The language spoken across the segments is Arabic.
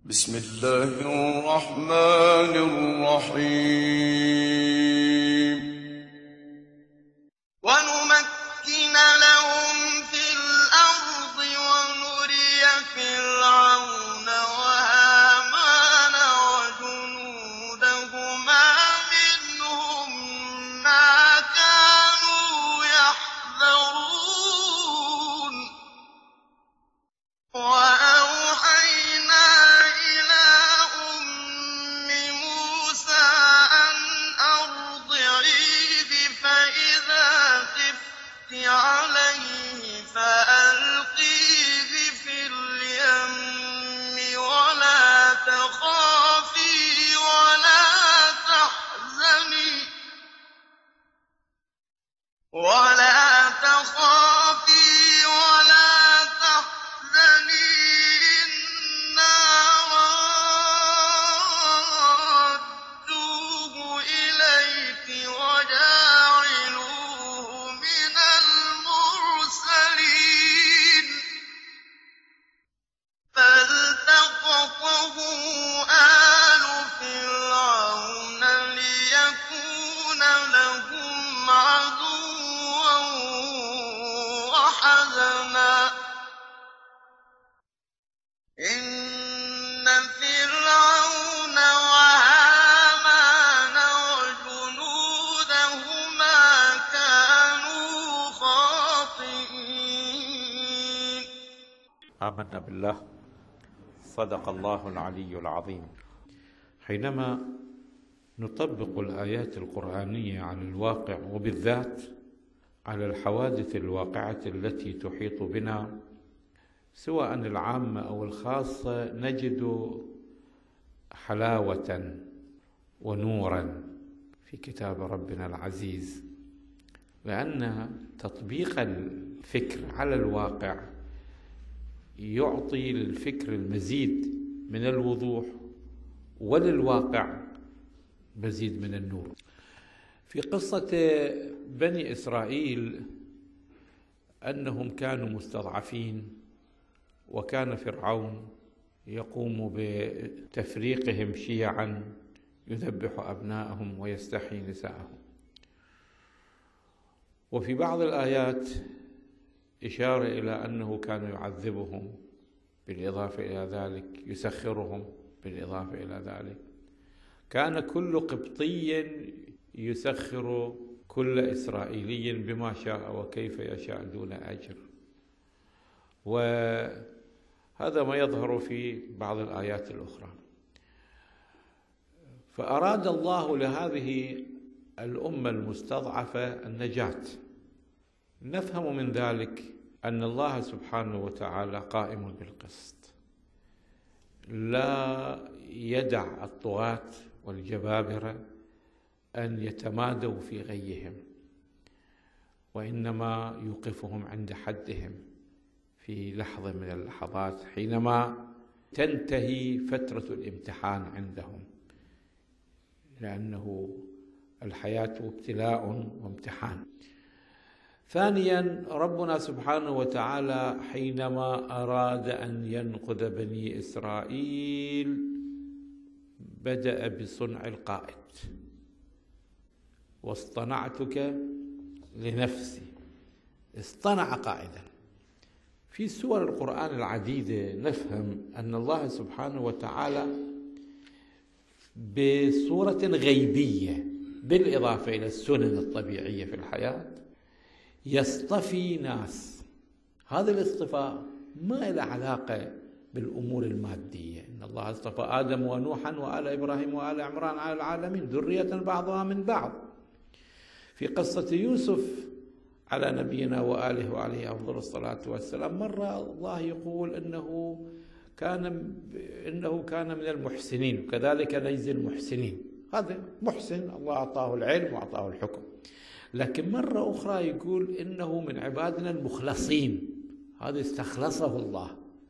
بسم الله الرحمن الرحيم ونمكن لهم في الأرض ونري فرعون وهامان وجنودهما منهم ما كانوا يحذرون وأوحينا إلى أم موسى أن أرضعيه فإذا خفت عليه فألقيه في اليم ولا تخافي ولا تحزني إنا رادوه إليك وجاعلوه من المرسلين فالتقطه آل فرعون ليكون لهم عدوا وحزنا إن فرعون وهامان وجنودهما كانوا خاطئين. آمنا بالله، صدق الله العلي العظيم. حينما نطبق الآيات القرآنية على الواقع وبالذات على الحوادث الواقعة التي تحيط بنا سواء العامة أو الخاصة نجد حلاوة ونورا في كتاب ربنا العزيز، لأن تطبيق الفكر على الواقع يعطي للفكر المزيد من الوضوح وللواقع مزيد من النور. في قصة بني إسرائيل أنهم كانوا مستضعفين، وكان فرعون يقوم بتفريقهم شيعا يذبح أبناءهم ويستحيي نساءهم. وفي بعض الآيات إشارة إلى أنه كان يعذبهم، بالإضافة إلى ذلك يسخرهم، بالإضافة إلى ذلك كان كل قبطي يسخر كل إسرائيلي بما شاء وكيف يشاء دون أجر، وهذا ما يظهر في بعض الآيات الأخرى. فأراد الله لهذه الأمة المستضعفة النجاة. نفهم من ذلك أن الله سبحانه وتعالى قائم بالقسط، لا يدع الطغاة والجبابرة أن يتمادوا في غيهم، وإنما يوقفهم عند حدهم في لحظة من اللحظات حينما تنتهي فترة الامتحان عندهم، لأنه الحياة ابتلاء وامتحان. ثانيا، ربنا سبحانه وتعالى حينما أراد أن ينقذ بني إسرائيل بدأ بصنع القائد: واصطنعتك لنفسي. اصطنع قائدا. في سور القرآن العديدة نفهم أن الله سبحانه وتعالى بصورة غيبية بالإضافة إلى السنن الطبيعية في الحياة يصطفي ناس. هذا الاصطفاء ما له علاقة بالأمور المادية. إن الله اصطفى آدم ونوحا وآل إبراهيم وآل عمران على العالمين ذرية بعضها من بعض. في قصة يوسف على نبينا وآله وعليه أفضل الصلاة والسلام مرة الله يقول إنه كان من المحسنين، وكذلك نجزي المحسنين. هذا محسن، الله أعطاه العلم وأعطاه الحكم. لكن مرة أخرى يقول إنه من عبادنا المخلصين، هذا استخلصه الله.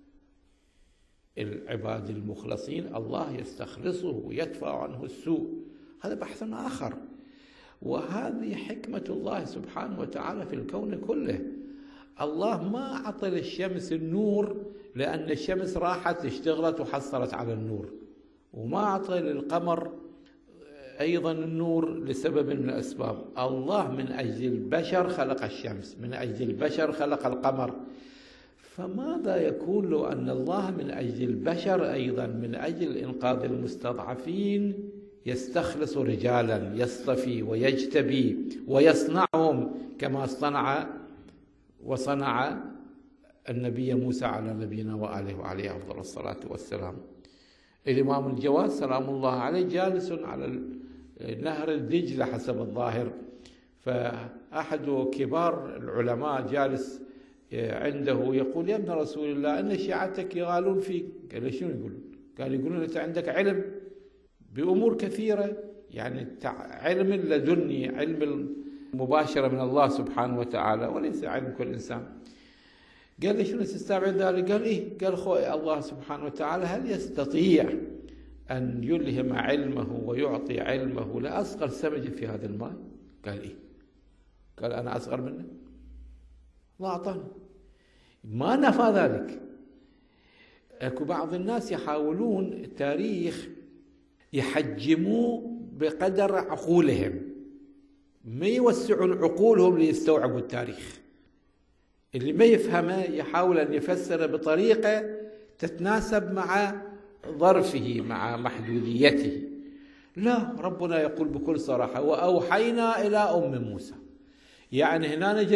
العباد المخلصين الله يستخلصه ويدفع عنه السوء، هذا بحث آخر. وهذه حكمة الله سبحانه وتعالى في الكون كله. الله ما عطى للشمس النور لأن الشمس راحت اشتغلت وحصلت على النور، وما أعطى للقمر أيضا النور لسبب من الأسباب. الله من أجل البشر خلق الشمس، من أجل البشر خلق القمر، فماذا يكون لو أن الله من أجل البشر أيضا من أجل إنقاذ المستضعفين يستخلص رجالا، يصطفي ويجتبي ويصنعهم كما وصنع النبي موسى على نبينا وآله وعليه أفضل الصلاة والسلام. الإمام الجواد سلام الله عليه جالس على نهر الدجلة حسب الظاهر، فأحد كبار العلماء جالس عنده يقول: يا ابن رسول الله إن شيعتك يغالون فيك. قال: شنو يقولون؟ قال: يقولون أنت عندك علم بأمور كثيرة، يعني علم لدني، علم مباشرة من الله سبحانه وتعالى وليس علم كل إنسان. قال لي: شنو تستبعد ذلك؟ قال: إيه. قال: خوي الله سبحانه وتعالى هل يستطيع أن يلهم علمه ويعطي علمه لأصغر سمجة في هذا الماء؟ قال: إيه. قال: أنا أصغر منه؟ الله أعطانا، ما نفى ذلك. اكو بعض الناس يحاولون التاريخ يحجموه بقدر عقولهم، ما يوسعون عقولهم ليستوعبوا التاريخ. اللي ما يفهمه يحاول أن يفسر بطريقة تتناسب مع ظرفه، مع محدوديته. لا، ربنا يقول بكل صراحة: وأوحينا إلى أم موسى. يعني هنا نجي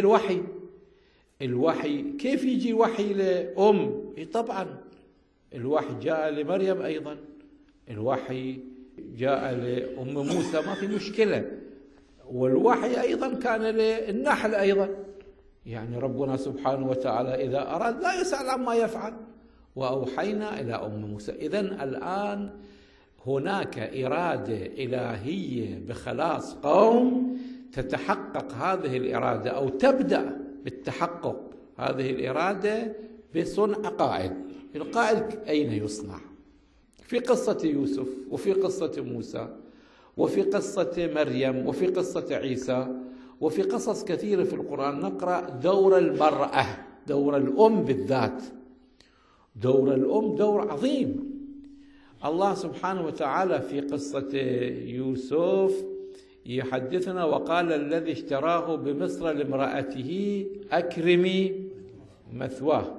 الوحي كيف يجي وحي لأم؟ طبعا الوحي جاء لمريم أيضا، الوحي جاء لأم موسى، ما في مشكلة، والوحي أيضا كان للنحل أيضا. يعني ربنا سبحانه وتعالى إذا أراد لا يسأل عما يفعل. وأوحينا إلى أم موسى. إذن الآن هناك إرادة إلهية بخلاص قوم، تتحقق هذه الإرادة أو تبدأ بالتحقق هذه الإرادة بصنع قائد. القائد أين يصنع؟ في قصة يوسف، وفي قصة موسى، وفي قصة مريم، وفي قصة عيسى، وفي قصص كثيرة في القرآن نقرأ دور المرأة، دور الأم بالذات. دور الأم دور عظيم. الله سبحانه وتعالى في قصة يوسف يحدثنا: وقال الذي اشتراه بمصر لامرأته أكرمي مثواه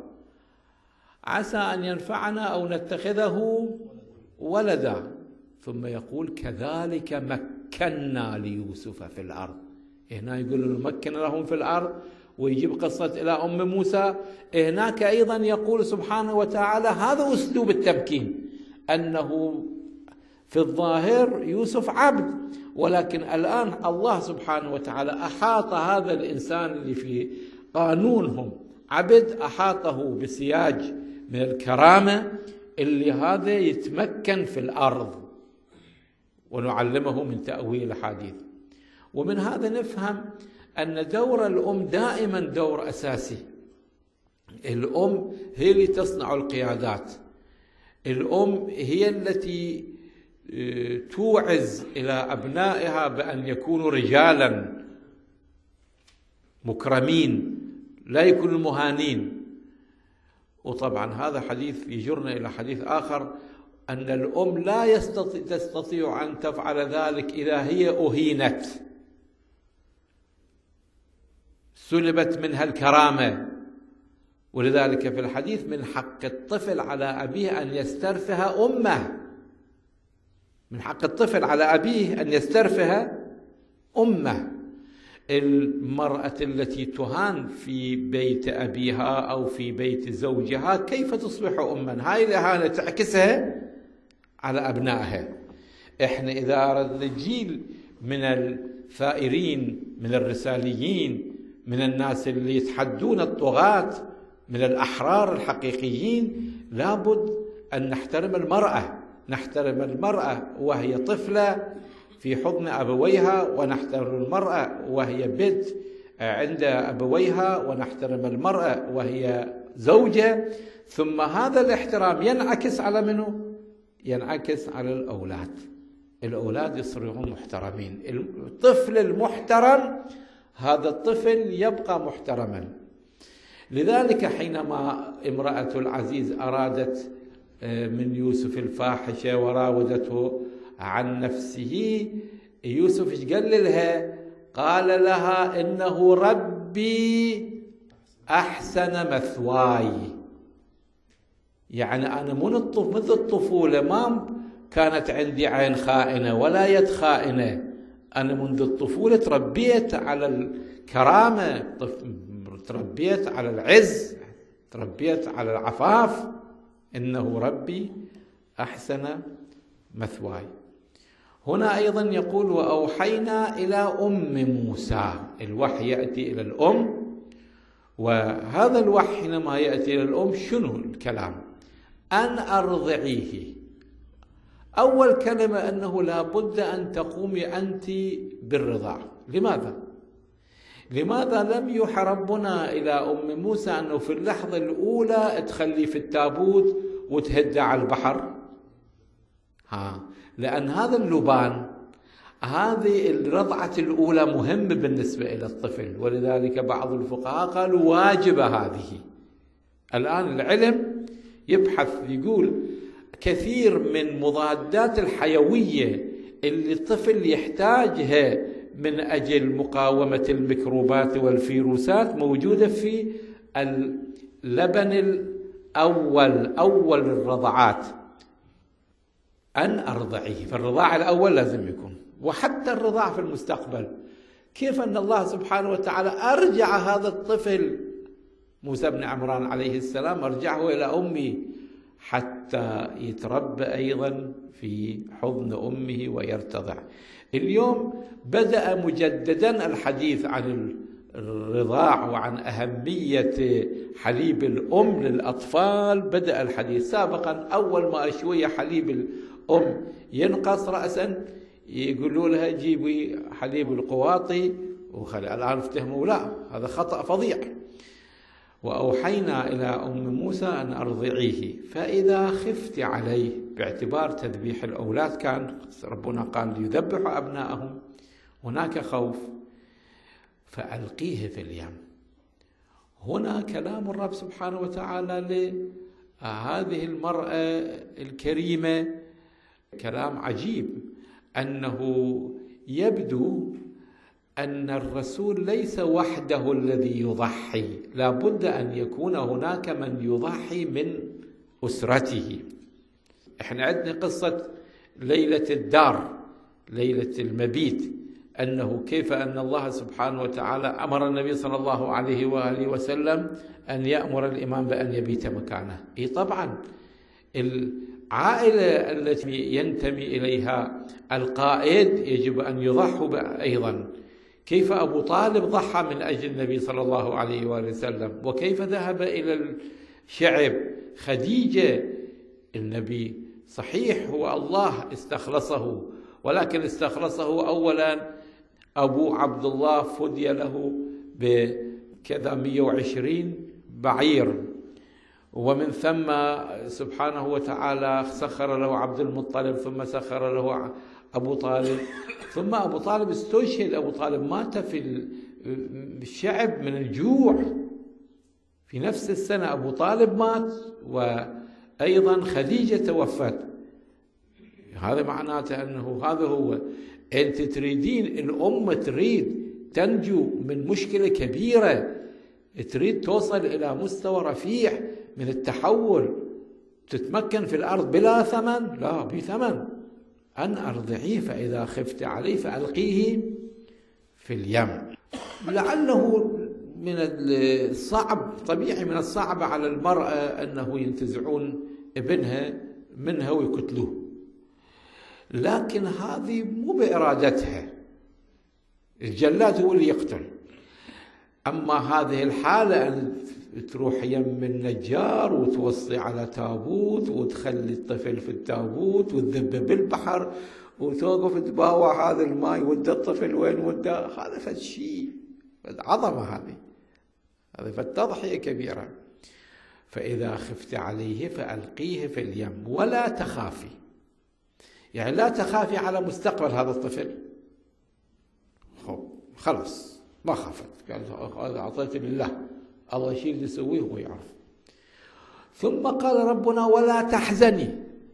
عسى أن ينفعنا أو نتخذه ولدا. ثم يقول: كذلك مكنا ليوسف في الأرض. هنا يقول مكن لهم في الأرض، ويجيب قصة إلى أم موسى. هناك أيضا يقول سبحانه وتعالى هذا أسلوب التمكين، أنه في الظاهر يوسف عبد، ولكن الآن الله سبحانه وتعالى أحاط هذا الإنسان اللي في قانونهم عبد، أحاطه بسياج من الكرامة اللي هذا يتمكن في الأرض، ونعلمه من تأويل الحديث. ومن هذا نفهم أن دور الأم دائما دور أساسي. الأم هي اللي تصنع القيادات، الأم هي التي توعز إلى أبنائها بأن يكونوا رجالا مكرمين، لا يكونوا مهانين. وطبعا هذا حديث يجرنا إلى حديث آخر، أن الأم لا تستطيع أن تفعل ذلك إذا هي أهينت، سلبت منها الكرامة. ولذلك في الحديث: من حق الطفل على أبيه أن يسترفه أمه. من حق الطفل على أبيه أن يسترفه أمه. المرأة التي تهان في بيت أبيها أو في بيت زوجها كيف تصبح أما؟ هاي الإهانة تعكسها على أبنائها. إحنا إذا أردنا جيل من الثائرين، من الرساليين، من الناس اللي يتحدون الطغاة، من الأحرار الحقيقيين، لابد أن نحترم المرأة. نحترم المرأة وهي طفلة في حضن أبويها، ونحترم المرأة وهي بنت عند أبويها، ونحترم المرأة وهي زوجة. ثم هذا الاحترام ينعكس على منه؟ ينعكس على الأولاد. الأولاد يصيرون محترمين. الطفل المحترم هذا الطفل يبقى محترما. لذلك حينما امرأة العزيز أرادت من يوسف الفاحشة وراودته عن نفسه، يوسف ايش قال لها؟ قال لها إنه ربي أحسن مثواي. يعني أنا منذ الطفولة ما كانت عندي عين خائنة ولا يد خائنة، أنا منذ الطفولة تربيت على الكرامة، تربيت على العز، تربيت على العفاف. إنه ربي أحسن مثواي. هنا أيضا يقول وأوحينا إلى أم موسى. الوحي يأتي إلى الأم، وهذا الوحي حينما يأتي إلى الأم شنو الكلام؟ أن أرضعيه. أول كلمة أنه لا بد أن تقومي أنت بالرضاع. لماذا لم يوحى ربنا إلى أم موسى أنه في اللحظة الأولى تخلي في التابوت وتهدى على البحر؟ لأن هذا اللبان، هذه الرضعة الأولى مهمة بالنسبة إلى الطفل، ولذلك بعض الفقهاء قالوا واجبة هذه. الآن العلم يبحث يقول كثير من مضادات الحيوية اللي الطفل يحتاجها من أجل مقاومة الميكروبات والفيروسات موجودة في اللبن أول الرضعات. أن أرضعيه، فالرضاع الأول لازم يكون، وحتى الرضاع في المستقبل. كيف أن الله سبحانه وتعالى أرجع هذا الطفل موسى بن عمران عليه السلام، أرجعه إلى أمه حتى يتربى أيضا في حضن أمه ويرتضع. اليوم بدأ مجددا الحديث عن الرضاع وعن أهمية حليب الأم للأطفال. بدأ الحديث سابقا، أول ما شوية حليب الأم ينقص رأسا يقولوا لها جيبي حليب القواطي وخلي. الآن افتهموا لا، هذا خطأ فظيع. وأوحينا إلى أم موسى أن أرضعيه فإذا خفت عليه، باعتبار تذبيح الأولاد كان ربنا قال يذبح أبناءهم، هناك خوف، فألقيه في اليم. هنا كلام الرب سبحانه وتعالى لهذه المرأة الكريمة كلام عجيب، أنه يبدو أن الرسول ليس وحده الذي يضحي، لا بد أن يكون هناك من يضحي من أسرته. احنا عندنا قصة ليلة الدار، ليلة المبيت، أنه كيف أن الله سبحانه وتعالى أمر النبي صلى الله عليه وآله وسلم أن يأمر الإمام بأن يبيت مكانه. طبعا العائلة التي ينتمي إليها القائد يجب أن يضحوا أيضا. كيف أبو طالب ضحى من أجل النبي صلى الله عليه وآله وسلم، وكيف ذهب إلى الشعب. خديجة، النبي صحيح هو الله استخلصه، ولكن استخلصه أولا أبو عبد الله فدي له بكذا 120 بعير، ومن ثم سبحانه وتعالى سخر له عبد المطلب، ثم سخر له أبو طالب، ثم أبو طالب استشهد. أبو طالب مات في الشعب من الجوع في نفس السنة. أبو طالب مات، وأيضا خديجة توفت. هذا معناته أنه هذا هو. أنت تريدين الأمة تريد تنجو من مشكلة كبيرة، تريد توصل إلى مستوى رفيع من التحول، تتمكن في الأرض بلا ثمن، لا بثمن. أن أرضعيه فإذا خفت عليه فألقيه في اليم. لعله من الصعب، طبيعي من الصعب على المرأة أنه ينتزعون ابنها منها ويقتلوه، لكن هذه مو بإرادتها، الجلاد هو اللي يقتل. أما هذه الحالة أن تروح يم النجار وتوصي على تابوت وتخلي الطفل في التابوت وتذبه بالبحر وتوقف تباوع هذا الماء ودى الطفل وين ودى، هذا فد شيء، فد عظمة، هذه فد تضحية كبيرة. فإذا خفت عليه فألقيه في اليم ولا تخافي، يعني لا تخافي على مستقبل هذا الطفل. خلاص ما خافت، قال هذا أعطيت لله، الله شيء اللي يسويه هو يعرف. ثم قال ربنا ولا تحزني.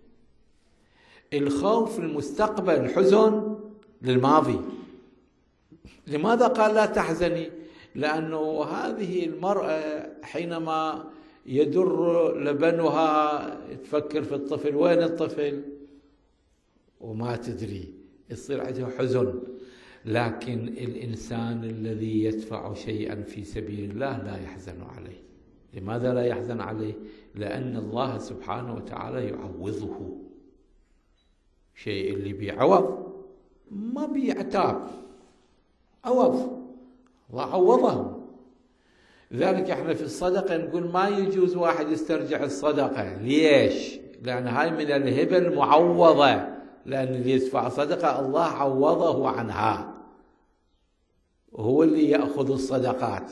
الخوف للمستقبل، الحزن للماضي. لماذا قال لا تحزني؟ لأنه هذه المرأة حينما يدر لبنها تفكر في الطفل، وين الطفل؟ وما تدري، يصير عنده حزن. لكن الإنسان الذي يدفع شيئا في سبيل الله لا يحزن عليه. لماذا لا يحزن عليه؟ لأن الله سبحانه وتعالى يعوضه. شيء اللي بيعوض ما بيعتاب، عوض الله عوضه. لذلك احنا في الصدقة نقول ما يجوز واحد يسترجع الصدقة. ليش؟ لأن هاي من الهبة المعوضة، لأن اللي يدفع صدقة الله عوضه عنها، وهو اللي يأخذ الصدقات.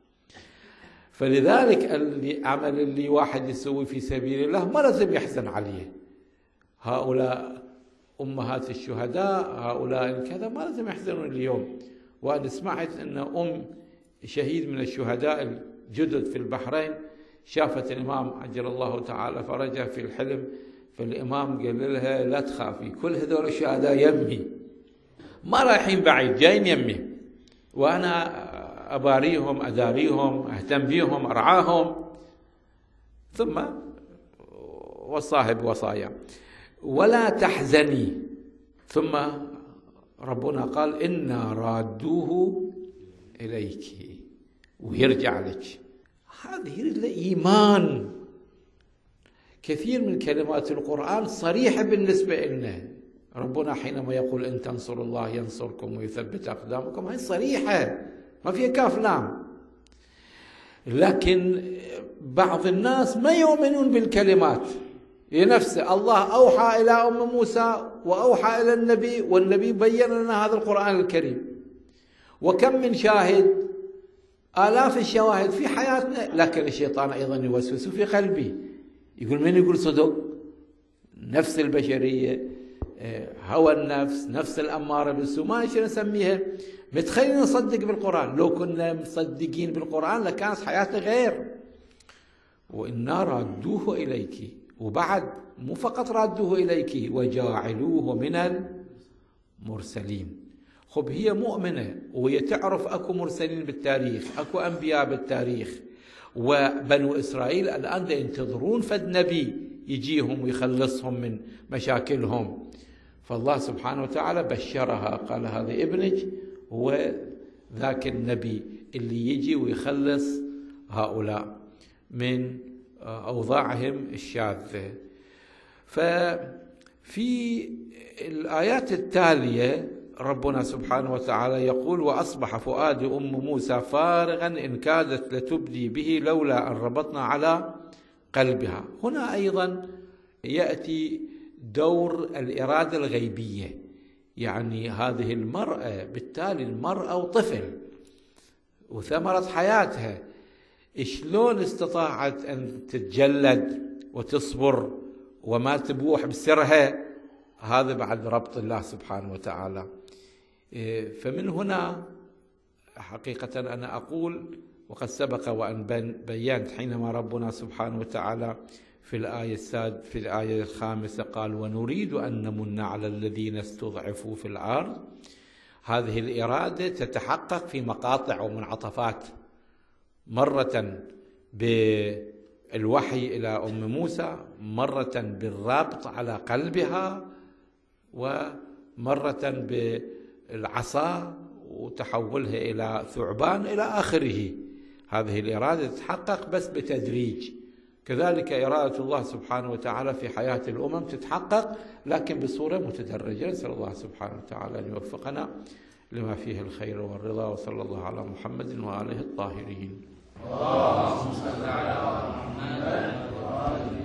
فلذلك العمل اللي واحد يسوي في سبيل الله ما لازم يحزن عليه. هؤلاء أمهات الشهداء، هؤلاء الكذا، ما لازم يحزنون اليوم. وأنا سمعت أن شهيد من الشهداء الجدد في البحرين شافت الإمام عجل الله تعالى فرجه في الحلم، فالإمام قال لها لا تخافي، كل هذول الشهداء يمي، ما رايحين بعيد، جايين يمي، وأنا أباريهم، أداريهم، أهتم بيهم، أرعاهم. ثم وصاها بوصايا ولا تحزني. ثم ربنا قال إنا رادوه إليك، ويرجع لك. هذه الإيمان. كثير من كلمات القرآن صريحة بالنسبة لنا. ربنا حينما يقول إن تنصروا الله ينصركم ويثبت أقدامكم، هاي صريحة ما فيها كاف لام. لكن بعض الناس ما يؤمنون بالكلمات. لنفسه الله أوحى إلى أم موسى وأوحى إلى النبي، والنبي بين لنا هذا القرآن الكريم، وكم من شاهد، آلاف الشواهد في حياتنا. لكن الشيطان أيضا يوسوس في قلبي، يقول من يقول صدق؟ نفس البشرية، هوى النفس، نفس الأمارة بالسوء، ما شو نسميها، متخيلين نصدق بالقرآن. لو كنا مصدقين بالقرآن لكانت حياتنا غير. وإنا رادوه إليك، وبعد مو فقط رادوه إليك وجاعلوه من المرسلين. خب هي مؤمنة وهي تعرف أكو مرسلين بالتاريخ، أكو أنبياء بالتاريخ، وبنو إسرائيل الآن ينتظرون فد نبي يجيهم ويخلصهم من مشاكلهم. فالله سبحانه وتعالى بشرها، قال هذا ابنك هو ذاك النبي اللي يجي ويخلص هؤلاء من أوضاعهم الشاذة. ففي الآيات التالية ربنا سبحانه وتعالى يقول وأصبح فؤاد أم موسى فارغا إن كادت لتبدي به لولا أن ربطنا على قلبها. هنا أيضا يأتي دور الإرادة الغيبية، يعني هذه المرأة بالتالي المرأة وطفل وثمرة حياتها، شلون استطاعت أن تتجلد وتصبر وما تبوح بسرها؟ هذا بعد ربط الله سبحانه وتعالى. فمن هنا حقيقة أنا أقول، وقد سبق وأن بيّنت حينما ربنا سبحانه وتعالى في الآية الخامسة قال ونريد أن نمن على الذين استضعفوا في الأرض. هذه الإرادة تتحقق في مقاطع ومنعطفات، مرة بالوحي إلى أم موسى، مرة بالرابط على قلبها، ومرة بالعصا وتحولها إلى ثعبان إلى آخره. هذه الإرادة تتحقق بس بتدريج. كذلك إرادة الله سبحانه وتعالى في حياة الأمم تتحقق لكن بصورة متدرجة. نسأل الله سبحانه وتعالى أن يوفقنا لما فيه الخير والرضا، وصلى الله على محمد وآله الطاهرين. اللهم صل على محمد وآله